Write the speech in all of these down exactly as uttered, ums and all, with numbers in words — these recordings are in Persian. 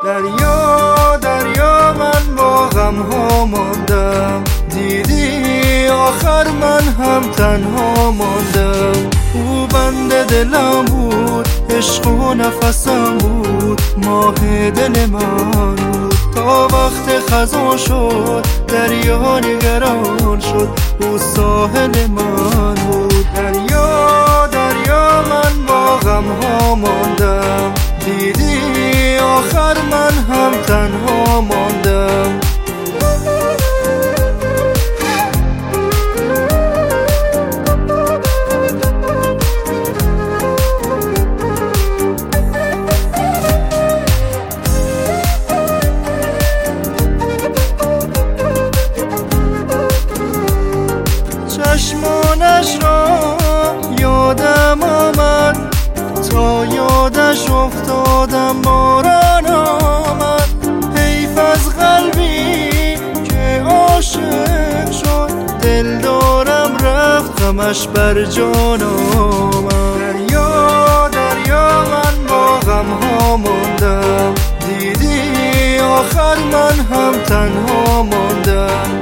دریا دریا من با غم ها ماندم، دیدی آخر من هم تنها ماندم. او بند دلم بود، عشق و نفسم بود، ماه دل من بود. تا وقت خزان شد دریا نگران شد، او ساحل من بود. دریا دریا من با غم ها ماندم، دیدی آخر من هم تنها ماندم. چشمانش را یادم آمد، تا یادش افتادم باران آمد. حیف از قلبی که عاشق شد، دل دارم رفت غمش بر جان آمد. دریا دریا من با غم ها ماندم، دیدی آخر من هم تنها ماندم.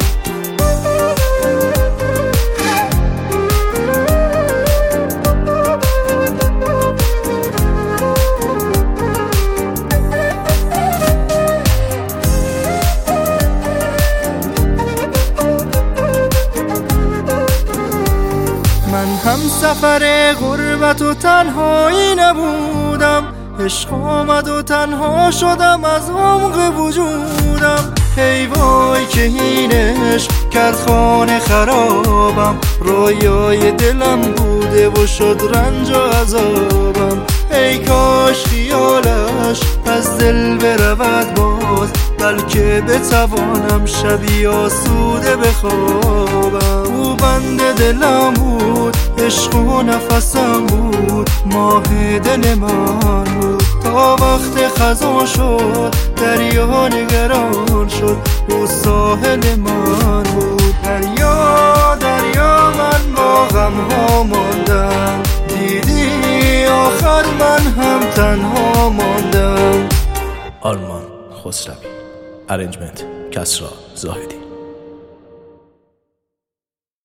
من هم سفر غربت و تنهایی نبودم، عشق آمد و تنها شدم از عمق وجودم. ای وای که این عشق کرد خانه خرابم، رویای دلم بوده و شد رنج و عذابم. ای کاش خیالش از دل برود باز، بلکه بتوانم شبی آسوده بخوابم. او بند دلم بود، عشق و نفسم بود، ماه دل من بود. تا وقت خزان شد دریا نگران شد، او ساحل من بود. دریا دریا من با غم ها ماندم، دیدی آخر من هم تنها ماندم. آرمان خسروی، ارنجمنت کسرا زاهدی.